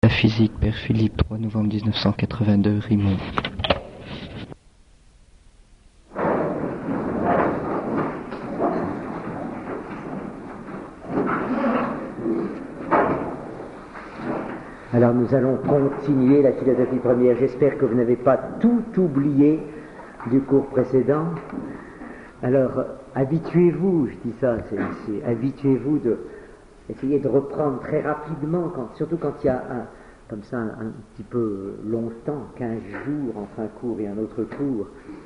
La physique, Père Philippe, 3 novembre 1982, Rimont. Alors nous allons continuer la philosophie première. J'espère que vous n'avez pas tout oublié du cours précédent. Alors habituez-vous, je dis ça, habituez-vous essayer de reprendre très rapidement, surtout quand il y a comme ça un petit peu longtemps, 15 jours entre un cours et un autre cours.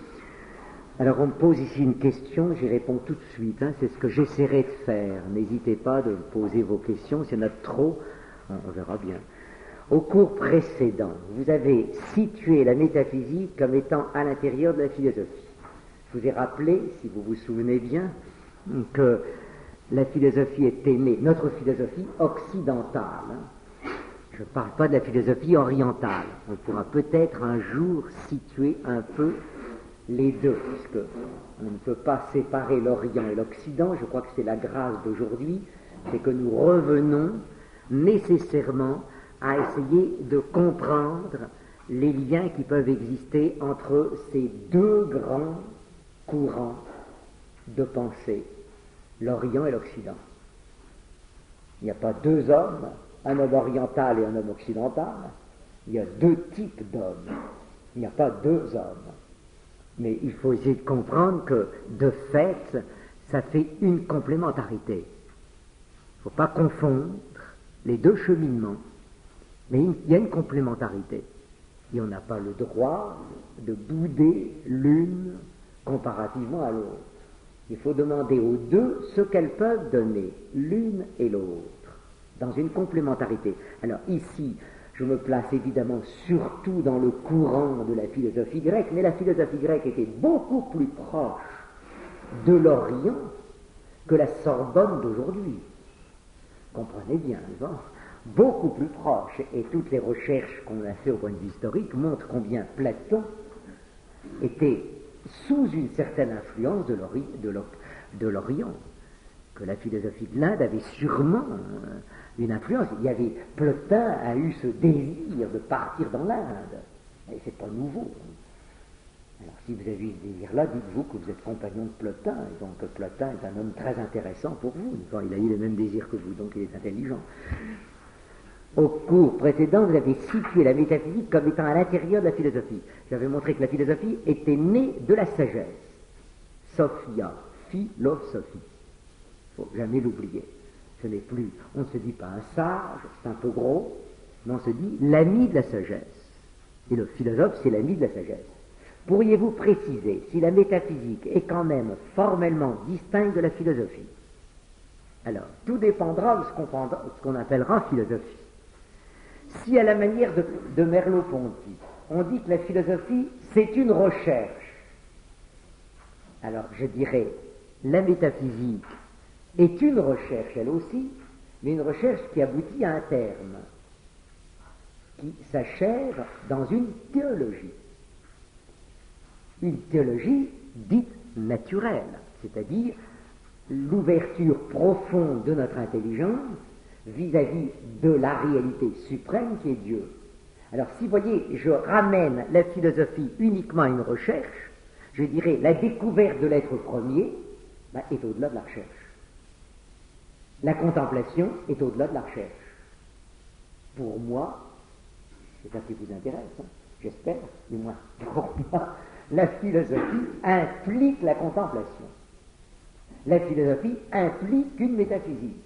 Alors on me pose ici une question, j'y réponds tout de suite, c'est ce que j'essaierai de faire. N'hésitez pas de poser vos questions, s'il y en a trop, on verra bien. Au cours précédent, vous avez situé la métaphysique comme étant à l'intérieur de la philosophie. Je vous ai rappelé, si vous vous souvenez bien, que la philosophie était née, notre philosophie occidentale. Je ne parle pas de la philosophie orientale. On pourra peut-être un jour situer un peu les deux, puisque on ne peut pas séparer l'Orient et l'Occident. Je crois que c'est la grâce d'aujourd'hui, c'est que nous revenons nécessairement à essayer de comprendre les liens qui peuvent exister entre ces deux grands courants de pensée, l'Orient et l'Occident. Il n'y a pas deux hommes, un homme oriental et un homme occidental. Il y a deux types d'hommes. Il n'y a pas deux hommes. Mais il faut essayer de comprendre que, de fait, ça fait une complémentarité. Il ne faut pas confondre les deux cheminements. Mais il y a une complémentarité. Et on n'a pas le droit de bouder l'une comparativement à l'autre. Il faut demander aux deux ce qu'elles peuvent donner, l'une et l'autre, dans une complémentarité. Alors ici, je me place évidemment surtout dans le courant de la philosophie grecque, mais la philosophie grecque était beaucoup plus proche de l'Orient que la Sorbonne d'aujourd'hui. Comprenez bien, beaucoup plus proche, et toutes les recherches qu'on a fait au point de vue historique montrent combien Platon était sous une certaine influence de l'Orient, que la philosophie de l'Inde avait sûrement une influence. Plotin a eu ce désir de partir dans l'Inde, et c'est pas nouveau. Alors si vous avez eu ce désir-là, dites-vous que vous êtes compagnon de Plotin, et donc Plotin est un homme très intéressant pour vous. Il a eu les mêmes désirs que vous, donc il est intelligent. Au cours précédent, vous avez situé la métaphysique comme étant à l'intérieur de la philosophie. J'avais montré que la philosophie était née de la sagesse. Sophia, philosophie. Il ne faut jamais l'oublier. Ce n'est plus, on ne se dit pas un sage, c'est un peu gros, mais on se dit l'ami de la sagesse. Et le philosophe, c'est l'ami de la sagesse. Pourriez-vous préciser si la métaphysique est quand même formellement distincte de la philosophie? Alors, tout dépendra de ce qu'on appellera philosophie. Si à la manière de Merleau-Ponty, on dit que la philosophie, c'est une recherche, alors je dirais, la métaphysique est une recherche, elle aussi, mais une recherche qui aboutit à un terme, qui s'achève dans une théologie. Une théologie dite naturelle, c'est-à-dire l'ouverture profonde de notre intelligence vis-à-vis de la réalité suprême qui est Dieu. Alors si vous voyez, je ramène la philosophie uniquement à une recherche, je dirais la découverte de l'être premier est au-delà de la recherche. La contemplation est au-delà de la recherche. Pour moi, c'est ça qui vous intéresse, j'espère, du moins pour moi, la philosophie implique la contemplation. La philosophie implique une métaphysique.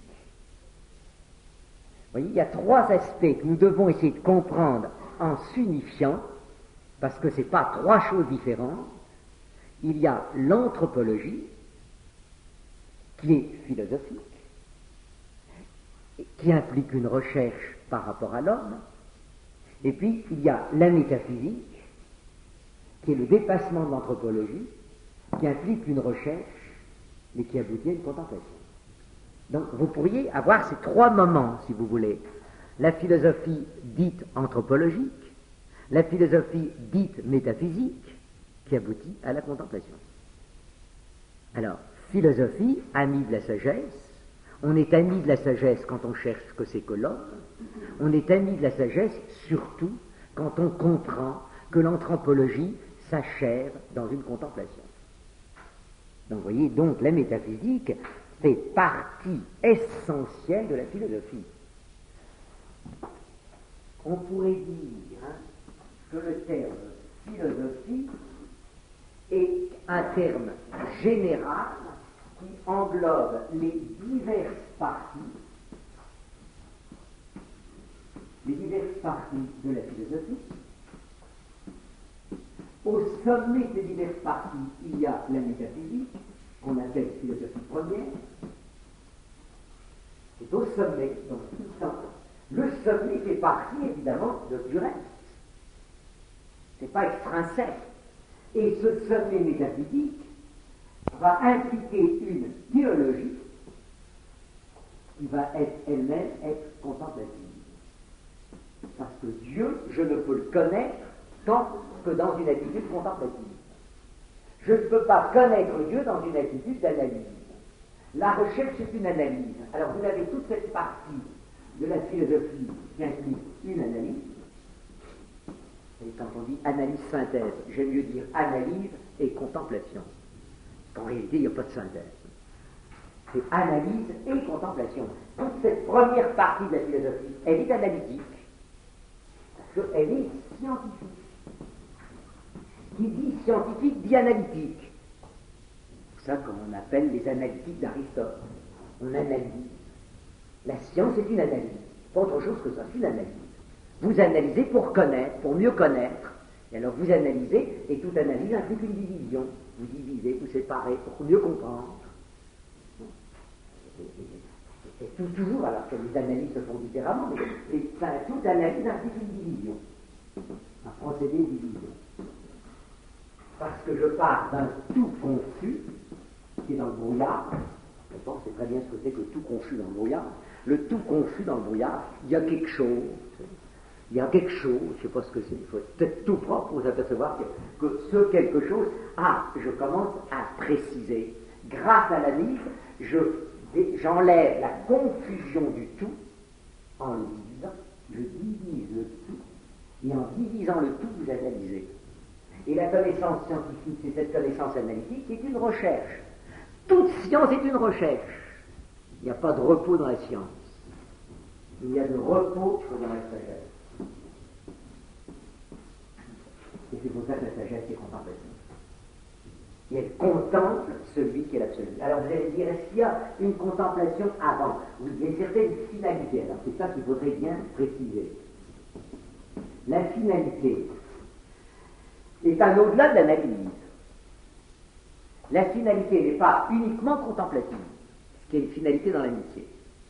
Vous voyez, il y a trois aspects que nous devons essayer de comprendre en s'unifiant, parce que ce n'est pas trois choses différentes. Il y a l'anthropologie, qui est philosophique, qui implique une recherche par rapport à l'homme, et puis il y a la métaphysique, qui est le dépassement de l'anthropologie, qui implique une recherche, mais qui aboutit à une contemplation. Donc vous pourriez avoir ces trois moments, si vous voulez. La philosophie dite anthropologique, la philosophie dite métaphysique, qui aboutit à la contemplation. Alors, philosophie, ami de la sagesse. On est ami de la sagesse quand on cherche ce que c'est que l'homme, On est ami de la sagesse surtout quand on comprend que l'anthropologie s'achève dans une contemplation. Donc vous voyez, donc la métaphysique fait partie essentielle de la philosophie. On pourrait dire que le terme philosophie est un terme général qui englobe les diverses parties de la philosophie. Au sommet de ces diverses parties, il y a la métaphysique, qu'on appelle philosophie première. C'est au sommet, donc tout le temps. Le sommet fait partie, évidemment, du reste. C'est pas extrinsèque. Et ce sommet métaphysique va impliquer une théologie qui va elle-même être contemplative. Parce que Dieu, je ne peux le connaître que dans une attitude contemplative. Je ne peux pas connaître Dieu dans une attitude d'analyse. La recherche est une analyse. Alors vous avez toute cette partie de la philosophie qui implique une analyse. Et quand on dit analyse-synthèse, j'aime mieux dire analyse et contemplation. Qu'en réalité, il n'y a pas de synthèse. C'est analyse et contemplation. Toute cette première partie de la philosophie, elle est analytique. Parce qu'elle est scientifique. Qui dit scientifique dit analytique. C'est ça qu'on appelle les analytiques d'Aristote. On analyse. La science est une analyse. Pas autre chose que ça, c'est une analyse. Vous analysez pour connaître, pour mieux connaître. Et alors vous analysez, et toute analyse implique une division. Vous divisez, vous séparez pour mieux comprendre. Et toujours, alors que les analyses se font différemment, mais toute analyse implique une division. Un procédé de division. Parce que je pars d'un tout confus, qui est dans le brouillard. On sait très bien ce que c'est que tout confus dans le brouillard. Le tout confus dans le brouillard, il y a quelque chose. Il y a quelque chose, je ne sais pas ce que c'est, il faut être tout propre pour s'apercevoir que ce quelque chose, je commence à préciser. Grâce à l'analyse, j'enlève la confusion du tout en le divisant. Je divise le tout, et en divisant le tout, vous analysez. Et la connaissance scientifique, c'est cette connaissance analytique qui est une recherche. Toute science est une recherche. Il n'y a pas de repos dans la science. Il y a de repos que dans la sagesse. Et c'est pour ça que la sagesse est contemplative. Et elle contemple celui qui est l'absolu. Alors vous allez dire, est-ce qu'il y a une contemplation avant? Oui, il y a une certaine finalité. Alors c'est ça qu'il faudrait bien préciser. La finalité est un au-delà de l'analyse. La finalité n'est pas uniquement contemplative, ce qui est une finalité dans l'amitié.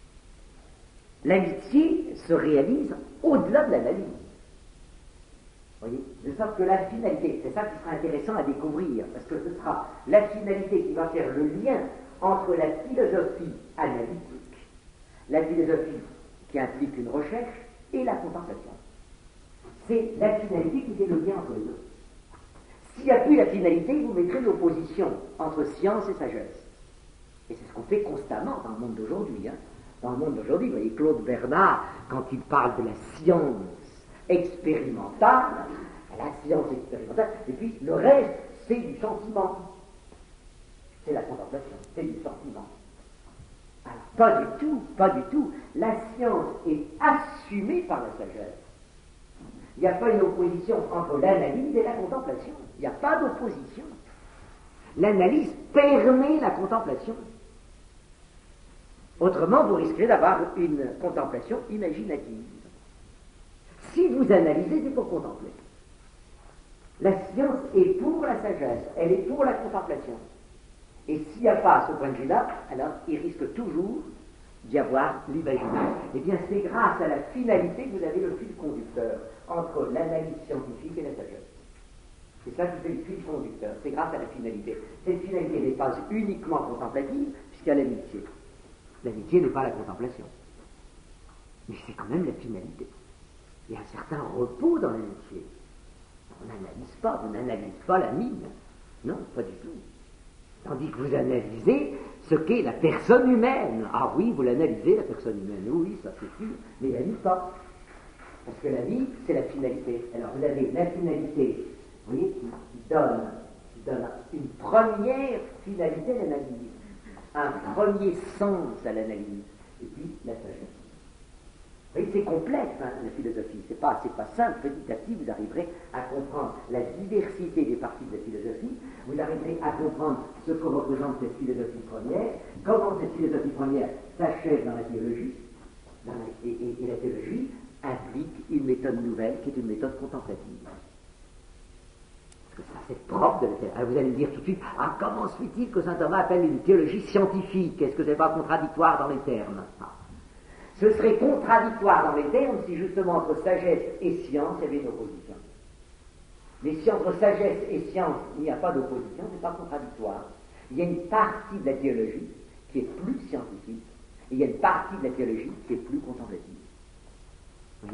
L'amitié se réalise au-delà de l'analyse. Voyez, de sorte que la finalité, c'est ça qui sera intéressant à découvrir, parce que ce sera la finalité qui va faire le lien entre la philosophie analytique, la philosophie qui implique une recherche, et la contemplation. C'est la finalité qui fait le lien entre les deux. S'il n'y a plus la finalité, vous mettrez l'opposition entre science et sagesse. Et c'est ce qu'on fait constamment dans le monde d'aujourd'hui. Dans le monde d'aujourd'hui, vous voyez, Claude Bernard, quand il parle de la science expérimentale, et puis le reste, c'est du sentiment. C'est la contemplation, c'est du sentiment. Alors, pas du tout. La science est assumée par la sagesse. Il n'y a pas une opposition entre l'analyse et la contemplation. Il n'y a pas d'opposition. L'analyse permet la contemplation. Autrement, vous risquerez d'avoir une contemplation imaginative. Si vous analysez, c'est pour contempler. La science est pour la sagesse, elle est pour la contemplation. Et s'il n'y a pas ce point de vue-là, alors il risque toujours d'y avoir l'imaginaire. Eh bien, c'est grâce à la finalité que vous avez le fil conducteur entre l'analyse scientifique et la sagesse. C'est ça qui fait le fil conducteur, c'est grâce à la finalité. Cette finalité n'est pas uniquement contemplative, puisqu'il y a l'amitié. L'amitié n'est pas la contemplation. Mais c'est quand même la finalité. Il y a un certain repos dans l'amitié. On n'analyse pas, vous n'analysez pas la mine. Non, pas du tout. Tandis que vous analysez, ce qu'est la personne humaine. Ah oui, vous l'analysez, la personne humaine, oui, ça c'est sûr, mais la vie pas. Parce que la vie, c'est la finalité. Alors vous avez la finalité, vous voyez, qui donne une première finalité à l'analyse, un premier sens à l'analyse, et puis la sagesse. Vous voyez, c'est complexe, hein, la philosophie, c'est pas simple. Petit à petit, vous arriverez à comprendre la diversité des parties de la philosophie, vous arriverez à comprendre ce que représente cette philosophie première, comment cette philosophie première s'achève dans la théologie, et la théologie implique une méthode nouvelle qui est une méthode contemplative. Parce que ça, c'est propre de la théologie. Alors vous allez me dire tout de suite, comment se fait-il que saint Thomas appelle une théologie scientifique? Est-ce que c'est pas contradictoire dans les termes? Ce serait contradictoire dans les termes si justement entre sagesse et science il y avait une opposition. Mais si entre sagesse et science il n'y a pas d'opposition, ce n'est pas contradictoire. Il y a une partie de la théologie qui est plus scientifique, et il y a une partie de la théologie qui est plus contemplative. Oui.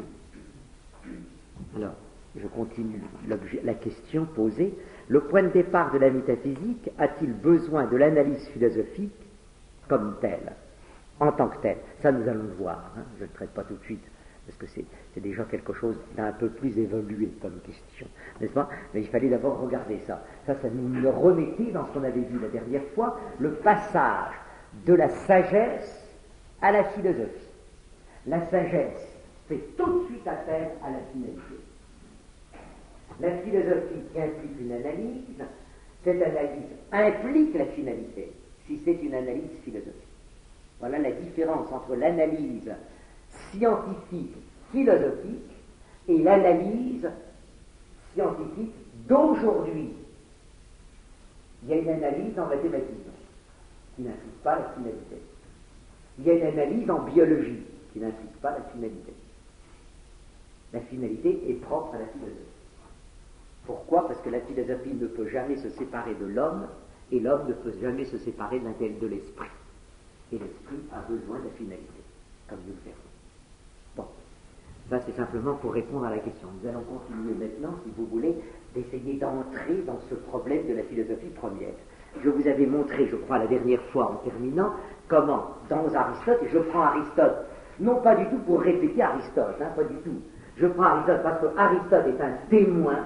Alors, je continue la question posée. Le point de départ de la métaphysique a-t-il besoin de l'analyse philosophique comme telle, en tant que telle? Ça, nous allons le voir. Hein. Je ne le traite pas tout de suite, parce que c'est déjà quelque chose d'un peu plus évolué comme question, n'est-ce pas? Mais il fallait d'abord regarder ça. Ça nous le remettait dans ce qu'on avait vu la dernière fois, le passage de la sagesse à la philosophie. La sagesse fait tout de suite affaire à la finalité. La philosophie qui implique une analyse, cette analyse implique la finalité, si c'est une analyse philosophique. Voilà la différence entre l'analyse scientifique philosophique et l'analyse scientifique d'aujourd'hui. Il y a une analyse en mathématiques qui n'implique pas la finalité. Il y a une analyse en biologie qui n'implique pas la finalité. La finalité est propre à la philosophie. Pourquoi? Parce que la philosophie ne peut jamais se séparer de l'homme, et l'homme ne peut jamais se séparer de l'esprit. Et l'esprit a besoin de la finalité, comme nous le verrons. Bon, ça c'est simplement pour répondre à la question. Nous allons continuer maintenant, si vous voulez, d'essayer d'entrer dans ce problème de la philosophie première. Je vous avais montré, je crois, la dernière fois, en terminant, comment, dans Aristote, et je prends Aristote, non pas du tout pour répéter Aristote, pas du tout. Je prends Aristote parce que Aristote est un témoin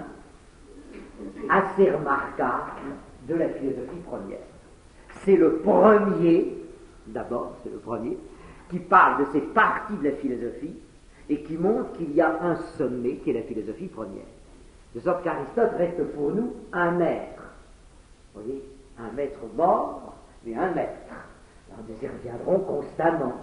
assez remarquable de la philosophie première. C'est le premier, d'abord, c'est le premier, qui parle de ces parties de la philosophie et qui montre qu'il y a un sommet qui est la philosophie première. De sorte qu'Aristote reste pour nous un maître. Vous voyez, un maître mort, mais un maître. Alors, nous y reviendrons constamment.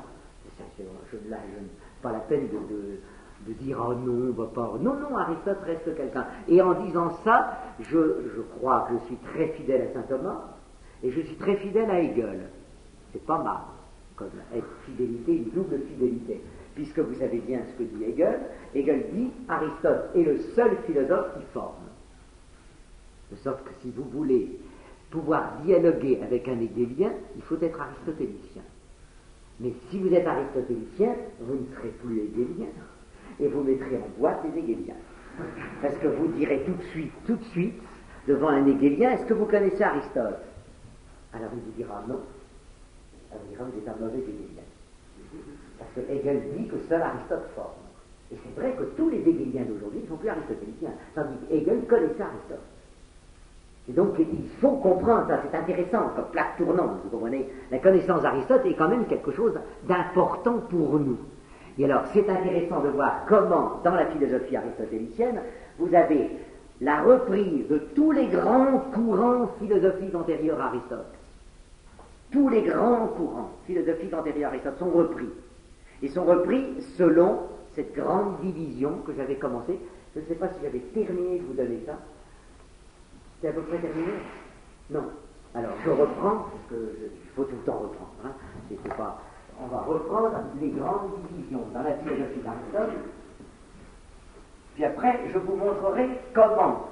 Pas la peine de dire oh non, on va pas. Non, Aristote reste quelqu'un. Et en disant ça, je crois que je suis très fidèle à saint Thomas et je suis très fidèle à Hegel. C'est pas mal, comme fidélité, une double fidélité. Puisque vous savez bien ce que dit Hegel. Hegel dit Aristote est le seul philosophe qui forme. De sorte que si vous voulez pouvoir dialoguer avec un hegelien, il faut être aristotélicien. Mais si vous êtes aristotélicien, vous ne serez plus hegelien, et vous mettrez en boîte les hegeliens. Parce que vous direz tout de suite, devant un hegelien, est-ce que vous connaissez Aristote? Alors il vous dira non. Alors il dira vous êtes un mauvais hegelien. Parce que Hegel dit que seul Aristote forme. Et c'est vrai que tous les hegeliens d'aujourd'hui ne sont plus aristotéliciens, tandis qu'Hegel connaissait Aristote. Et donc il faut comprendre ça, c'est intéressant, comme plaque tournante, vous comprenez. La connaissance d'Aristote est quand même quelque chose d'important pour nous. Et alors c'est intéressant de voir comment, dans la philosophie aristotélicienne, vous avez la reprise de tous les grands courants philosophiques antérieurs à Aristote. Tous les grands courants philosophiques antérieurs à Aristote sont repris. Ils sont repris selon cette grande division que j'avais commencée. Je ne sais pas si j'avais terminé de vous donner ça. C'est à peu près terminé? Non. Alors, je reprends, parce qu'il faut tout le temps reprendre. C'est pas... On va reprendre les grandes divisions dans la philosophie d'Aristote. Puis après, je vous montrerai comment,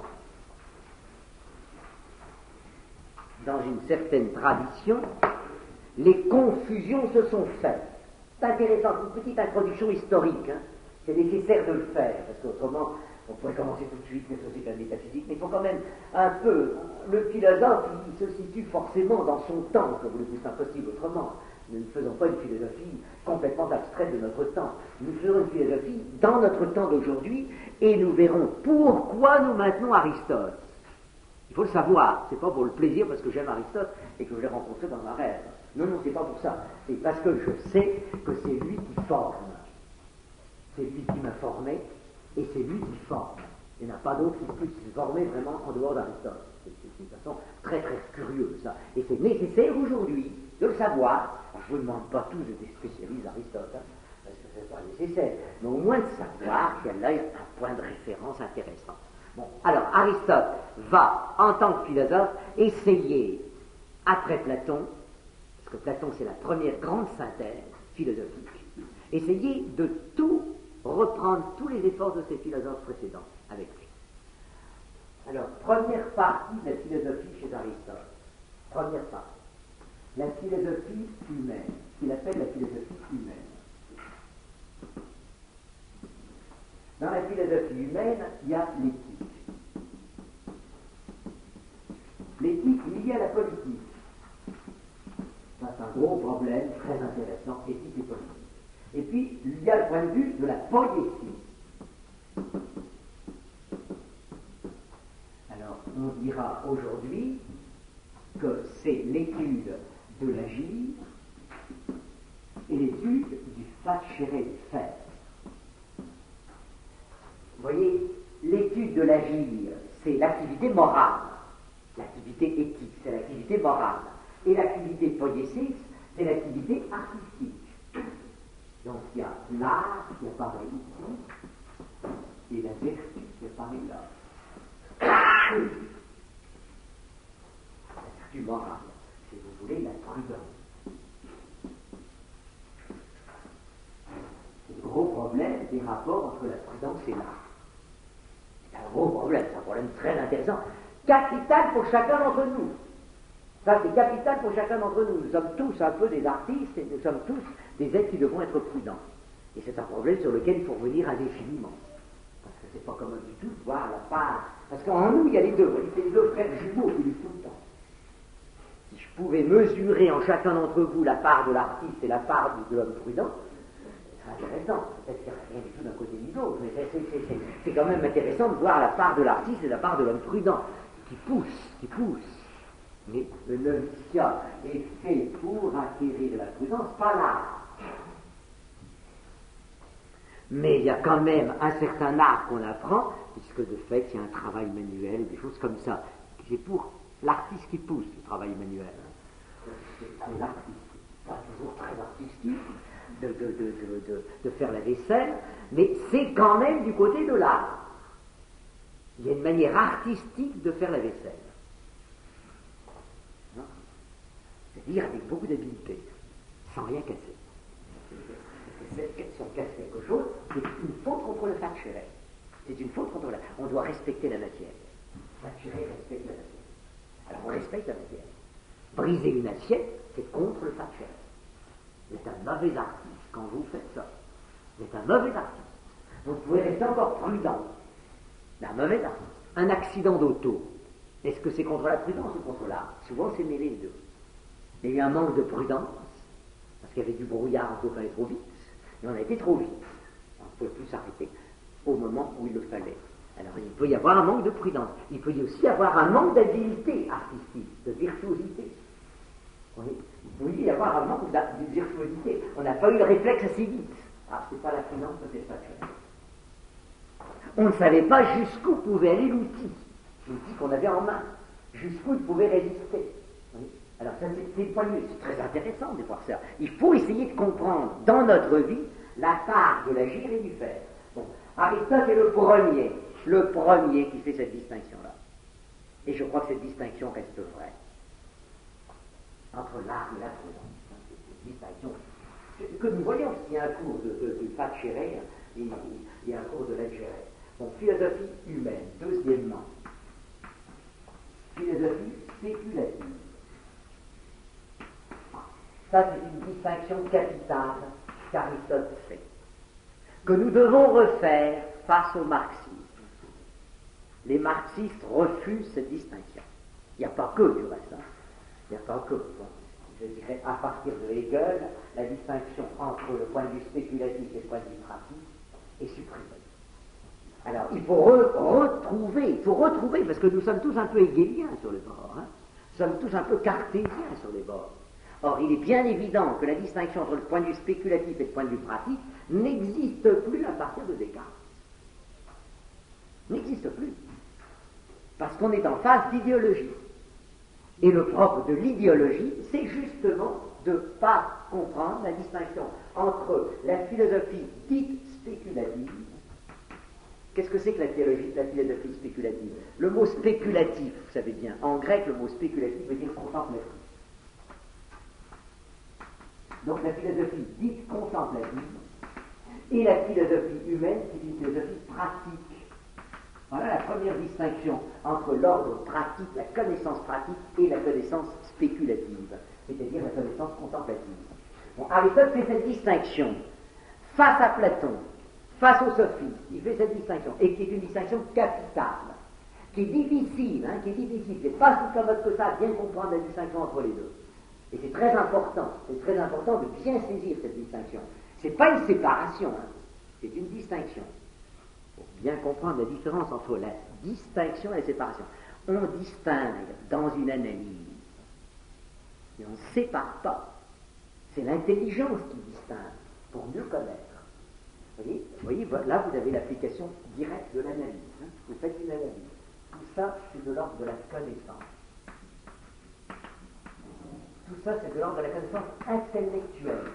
dans une certaine tradition, les confusions se sont faites. C'est intéressant, une petite introduction historique. C'est nécessaire de le faire, parce qu'autrement, On pourrait commencer tout de suite, mais ça c'est de la métaphysique, mais il faut quand même un peu. Le philosophe, il se situe forcément dans son temps, comme voulez-vous, c'est impossible autrement. Nous ne faisons pas une philosophie complètement abstraite de notre temps. Nous faisons une philosophie dans notre temps d'aujourd'hui, et nous verrons pourquoi nous maintenons Aristote. Il faut le savoir, c'est pas pour le plaisir parce que j'aime Aristote et que je l'ai rencontré dans un rêve. Non, non, c'est pas pour ça. C'est parce que je sais que c'est lui qui forme. C'est lui qui m'a formé, et c'est lui qui forme. Il n'y en a pas d'autre qui puisse former vraiment en dehors d'Aristote. C'est une façon très très curieuse, ça. Et c'est nécessaire aujourd'hui de le savoir. Alors, je ne vous demande pas tous d'être spécialistes d'Aristote, hein, parce que ce n'est pas nécessaire, mais au moins de savoir qu'il y a là un point de référence intéressant. Bon, alors Aristote va, en tant que philosophe, essayer, après Platon, parce que Platon c'est la première grande synthèse philosophique, essayer de tout reprendre tous les efforts de ces philosophes précédents avec lui. Alors, première partie de la philosophie chez Aristote. Première partie. La philosophie humaine, ce qu'il appelle la philosophie humaine. Dans la philosophie humaine, il y a l'éthique. L'éthique liée à la politique. Ça, c'est un gros problème, très intéressant, éthique et politique. Et puis, il y a le point de vue de la poésie. Alors, on dira aujourd'hui que c'est l'étude de l'agir et l'étude du facere, du faire. Vous voyez, l'étude de l'agir, c'est l'activité morale. L'activité éthique, c'est l'activité morale. Et l'activité poétique, c'est l'activité artistique. Donc il y a l'art qui apparaît ici, et la vertu qui apparaît là. La vertu morale, si vous voulez, la prudence. C'est le gros problème des rapports entre la prudence et l'art. C'est un gros problème, c'est un problème très intéressant, capital pour chacun d'entre nous. Ça, c'est capital pour chacun d'entre nous. Nous sommes tous un peu des artistes et nous sommes tous des êtres qui devront être prudents. Et c'est un problème sur lequel il faut revenir indéfiniment. Parce que c'est pas commun du tout de voir la part. Parce qu'en nous, il y a les deux. C'est les deux frères jumeaux qui vivent tout le temps. Si je pouvais mesurer en chacun d'entre vous la part de l'artiste et la part de l'homme prudent, c'est intéressant. Peut-être qu'il n'y a rien du tout d'un côté ni de l'autre, mais c'est quand même intéressant de voir la part de l'artiste et la part de l'homme prudent qui pousse. Mais le noviciat est fait pour acquérir de la prudence, pas l'art. Mais il y a quand même un certain art qu'on apprend, puisque de fait, il y a un travail manuel, des choses comme ça. C'est pour l'artiste qui pousse le travail manuel. C'est très artistique, pas toujours très artistique de faire la vaisselle, mais c'est quand même du côté de l'art. Il y a une manière artistique de faire la vaisselle. C'est-à-dire avec beaucoup d'habileté, sans rien casser. Si on casse quelque chose, c'est une faute contre le facere. C'est une faute contre la... On doit respecter la matière. Facere respecte la matière. Alors on respecte la matière. Briser une assiette, c'est contre le facere. Vous êtes un mauvais artiste quand vous faites ça. Vous êtes un mauvais artiste. Vous pouvez rester encore prudent. Un mauvais artiste. Un accident d'auto. Est-ce que c'est contre la prudence ou contre l'art? Souvent c'est mêlé les deux. Il y a eu un manque de prudence, parce qu'il y avait du brouillard, on ne pouvait pas aller trop vite, et on a été trop vite. On ne pouvait plus s'arrêter au moment où il le fallait. Alors il peut y avoir un manque de prudence. Il peut y aussi avoir un manque d'habileté artistique, de virtuosité. Oui, il peut y avoir un manque de virtuosité. On n'a pas eu le réflexe assez vite. Ah, c'est pas la prudence, c'est pas ça. On ne savait pas jusqu'où pouvait aller l'outil qu'on avait en main, jusqu'où il pouvait résister. Oui. Alors ça c'est très intéressant de voir ça. Il faut essayer de comprendre dans notre vie la part de l'agir et du faire. Bon, Aristote est le premier qui fait cette distinction-là. Et je crois que cette distinction reste vraie entre l'art et la prudence. C'est une distinction que nous voyons s'il y a un cours du facere, il y a un cours de l'agere. Bon, philosophie humaine. Deuxièmement, philosophie spéculative. Ça, c'est une distinction capitale qu'Aristote fait, que nous devons refaire face au marxisme. les marxistes refusent cette distinction. Il n'y a pas que du reste. Il n'y a pas que. Bon, je dirais, à partir de Hegel, la distinction entre le point de vue spéculatif et le point de vue pratique est supprimée. Alors, il faut retrouver, parce que nous sommes tous un peu hegéliens sur les bords, nous sommes tous un peu cartésiens sur les bords. Or, il est bien évident que la distinction entre le point de vue spéculatif et le point de vue pratique n'existe plus à partir de Descartes. N'existe plus. Parce qu'on est en phase d'idéologie. Et le propre de l'idéologie, c'est justement de ne pas comprendre la distinction entre la philosophie dite spéculative. Qu'est-ce que c'est que la philosophie spéculative? Le mot spéculatif, vous savez bien, en grec, le mot spéculatif veut dire contemplatif. Donc la philosophie dite contemplative et la philosophie humaine, c'est une philosophie pratique. Voilà la première distinction entre l'ordre pratique, la connaissance pratique et la connaissance spéculative, c'est-à-dire la connaissance contemplative. Bon, Aristote fait cette distinction face à Platon, face aux sophistes, il fait cette distinction, et qui est une distinction capitale, qui est difficile, c'est pas si commode que ça, bien comprendre la distinction entre les deux. Et c'est très important de bien saisir cette distinction. C'est pas une séparation, c'est une distinction. Pour bien comprendre la différence entre la distinction et la séparation. On distingue dans une analyse, mais on ne sépare pas. C'est l'intelligence qui distingue, pour mieux connaître. Vous voyez, là vous avez l'application directe de l'analyse. Vous faites une analyse. Tout ça, c'est de l'ordre de la connaissance. Tout ça, c'est de l'ordre de la connaissance intellectuelle.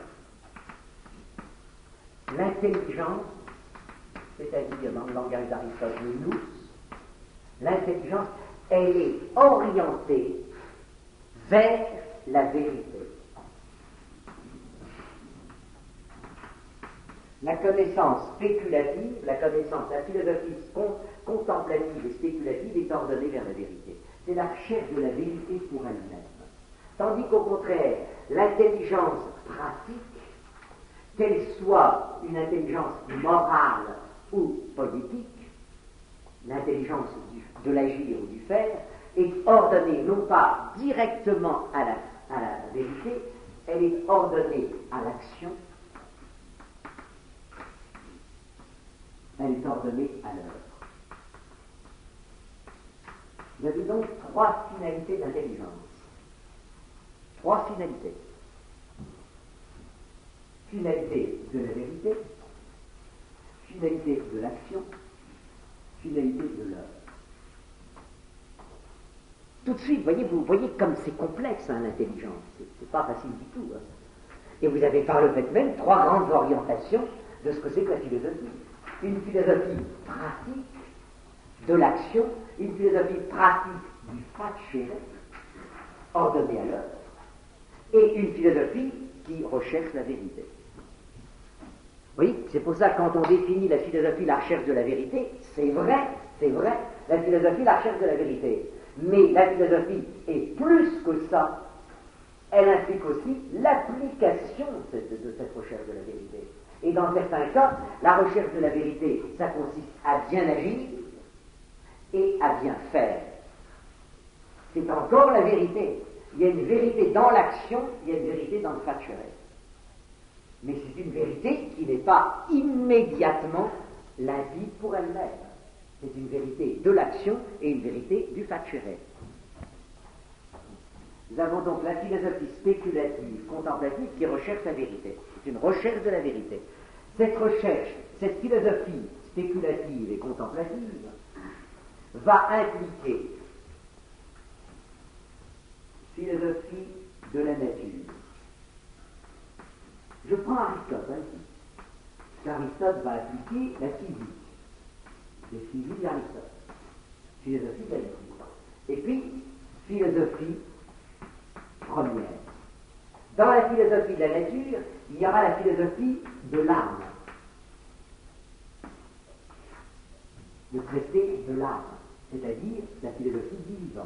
L'intelligence, c'est-à-dire dans le langage d'Aristote, le nous, l'intelligence, elle est orientée vers la vérité. La connaissance spéculative, la philosophie contemplative et spéculative est ordonnée vers la vérité. C'est la recherche de la vérité pour elle-même. Tandis qu'au contraire, l'intelligence pratique, qu'elle soit une intelligence morale ou politique, l'intelligence de l'agir ou du faire, est ordonnée non pas directement à la vérité, elle est ordonnée à l'action, elle est ordonnée à l'œuvre. Vous avez donc trois finalités d'intelligence. Trois finalités. Finalité de la vérité, finalité de l'action, finalité de l'œuvre. Tout de suite, vous voyez comme c'est complexe l'intelligence, c'est pas facile du tout. Et vous avez par le fait même trois grandes orientations de ce que c'est que la philosophie. Une philosophie pratique de l'action, une philosophie pratique du facere, ordonnée à l'œuvre, et une philosophie qui recherche la vérité. Oui, c'est pour ça que quand on définit la philosophie, la recherche de la vérité, c'est vrai, la philosophie, la recherche de la vérité. Mais la philosophie est plus que ça, elle implique aussi l'application de cette recherche de la vérité. Et dans certains cas, la recherche de la vérité, ça consiste à bien agir et à bien faire. C'est encore la vérité. Il y a une vérité dans l'action, il y a une vérité dans le facere. Mais c'est une vérité qui n'est pas immédiatement la vie pour elle-même. C'est une vérité de l'action et une vérité du facere. Nous avons donc la philosophie spéculative, contemplative, qui recherche la vérité. C'est une recherche de la vérité. Cette recherche, cette philosophie spéculative et contemplative va impliquer philosophie de la nature. Je prends Aristote ici. Aristote va appliquer la physique. Les physiques d'Aristote. Philosophie de la nature. Et puis, philosophie première. Dans la philosophie de la nature, il y aura la philosophie de l'âme. Le traité de l'âme, c'est-à-dire la philosophie du vivant.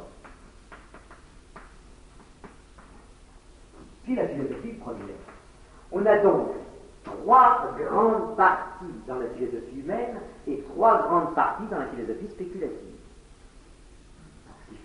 Puis la philosophie première. On a donc trois grandes parties dans la philosophie humaine et trois grandes parties dans la philosophie spéculative.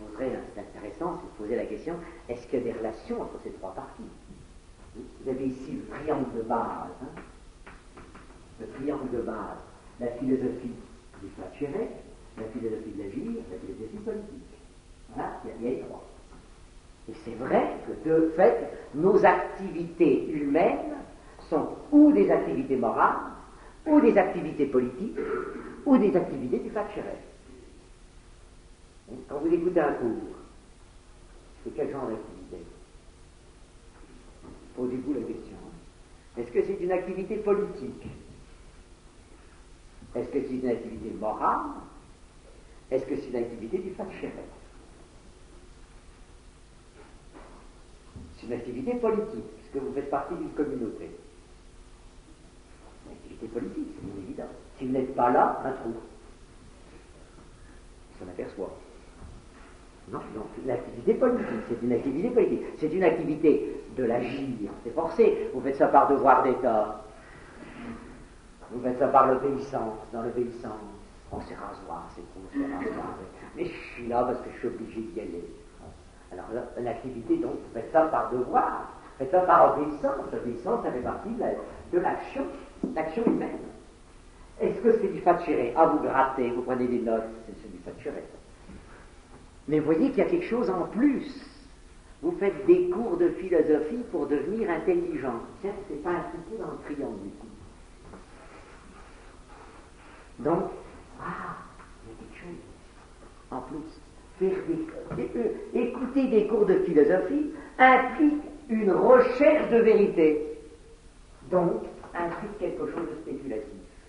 poserait, c'est intéressant, c'est de poser la question, est-ce qu'il y a des relations entre ces trois parties? Vous avez ici le triangle de base, le triangle de base, la philosophie du factuel, la philosophie de l'agir, la philosophie politique. Voilà, il y a les trois. Et c'est vrai que, de fait, nos activités humaines sont ou des activités morales, ou des activités politiques, ou des activités du factuel. Quand vous écoutez un cours, c'est quel genre d'activité? Posez-vous la question. Est-ce que c'est une activité politique? Est-ce que c'est une activité morale? Est-ce que c'est une activité du factuel? C'est une activité politique, puisque vous faites partie d'une communauté. Une activité politique, c'est bien évident. Si vous n'êtes pas là, un trou. On s'en aperçoit. Non, c'est une activité politique, c'est une activité politique. C'est une activité de l'agir, c'est forcé. Vous faites ça par devoir d'État. Vous faites ça par l'obéissance. Dans l'obéissance, on s'est rasoir, c'est cool, c'est rasoir. Mais je suis là parce que je suis obligé d'y aller. Alors, une activité, donc, vous faites ça par devoir, vous faites ça par obéissance. L'obéissance, ça fait partie de l'action humaine. Est-ce que c'est du facturé? Ah, vous grattez, vous prenez des notes, c'est du facturé. Mais vous voyez qu'il y a quelque chose en plus. Vous faites des cours de philosophie pour devenir intelligent. Tiens, c'est pas impliqué dans le triangle du coup. Donc, il y a quelque chose en plus. Écouter des cours de philosophie implique une recherche de vérité, donc implique quelque chose de spéculatif.